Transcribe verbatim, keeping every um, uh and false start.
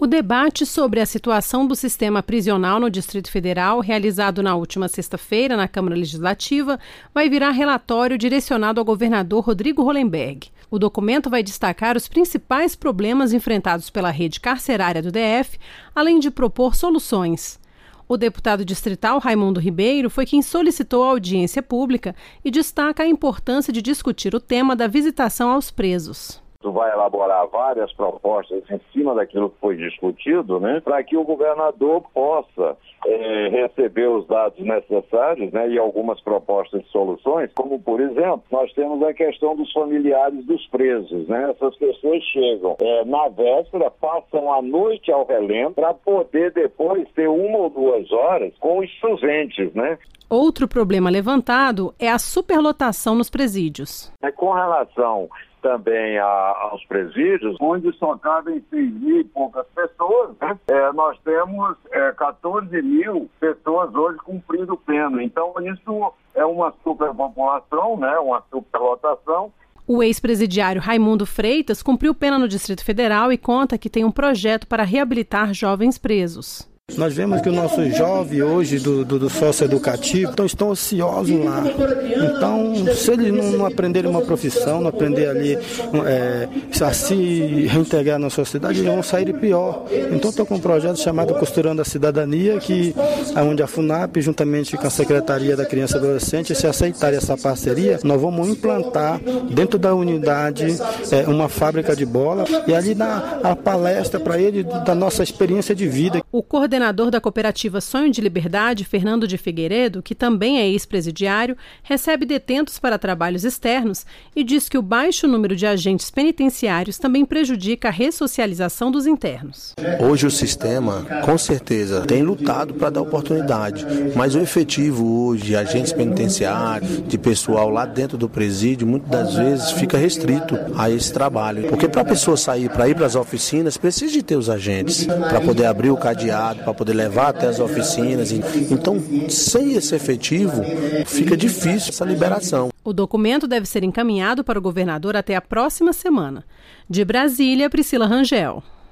O debate sobre a situação do sistema prisional no Distrito Federal, realizado na última sexta-feira na Câmara Legislativa, vai virar relatório direcionado ao governador Rodrigo Hollenberg. O documento vai destacar os principais problemas enfrentados pela rede carcerária do D F, além de propor soluções. O deputado distrital Raimundo Ribeiro foi quem solicitou a audiência pública e destaca a importância de discutir o tema da visitação aos presos. Tu vai elaborar várias propostas em cima daquilo que foi discutido, né, para que o governador possa é, receber os dados necessários, né, e algumas propostas de soluções, como, por exemplo, nós temos a questão dos familiares dos presos, né? Essas pessoas chegam é, na véspera, passam a noite ao relento para poder depois ter uma ou duas horas com os solventes, né? Outro problema levantado é a superlotação nos presídios. É, com relação também a, aos presídios, onde só cabem seis mil e poucas pessoas, né? É, nós temos é, quatorze mil pessoas hoje cumprindo pena. Então, isso é uma superpopulação, né? Uma superlotação. O ex-presidiário Raimundo Freitas cumpriu pena no Distrito Federal e conta que tem um projeto para reabilitar jovens presos. Nós vemos que os nossos jovens hoje do, do, do socioeducativo então, estão ociosos lá. Então, se eles não, não aprenderem uma profissão, não aprender ali é, a se reintegrar na sociedade, eles vão sair pior. Então, estou com um projeto chamado Costurando a Cidadania, que onde a FUNAP, juntamente com a Secretaria da Criança e Adolescente, se aceitarem essa parceria, nós vamos implantar dentro da unidade é, uma fábrica de bola e ali dar a palestra para eles da nossa experiência de vida. O coordenador da cooperativa Sonho de Liberdade, Fernando de Figueiredo, que também é ex-presidiário, recebe detentos para trabalhos externos e diz que o baixo número de agentes penitenciários também prejudica a ressocialização dos internos. Hoje o sistema, com certeza, tem lutado para dar oportunidade, mas o efetivo hoje de agentes penitenciários, de pessoal lá dentro do presídio, muitas das vezes fica restrito a esse trabalho. Porque para a pessoa sair, para ir para as oficinas, precisa de ter os agentes, para poder abrir o cadeado, para poder levar até as oficinas. Então, sem esse efetivo, fica difícil essa liberação. O documento deve ser encaminhado para o governador até a próxima semana. De Brasília, Priscila Rangel.